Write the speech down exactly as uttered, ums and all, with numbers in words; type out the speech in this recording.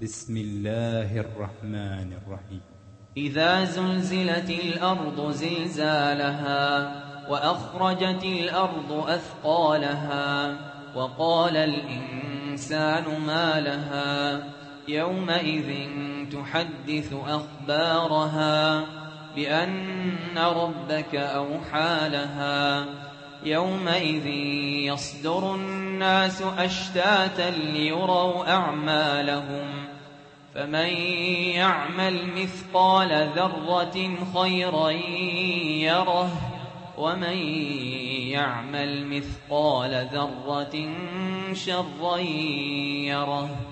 بسم الله الرحمن الرحيم. إذا زلزلت الأرض زلزالها وأخرجت الأرض أثقالها وقال الإنسان ما لها يومئذ تحدث أخبارها بأن ربك أوحى لها يومئذ يصدر الناس أشتاتا ليروا أعمالهم فمن يعمل مثقال ذرة خيرا يره ومن يعمل مثقال ذرة شرا يره.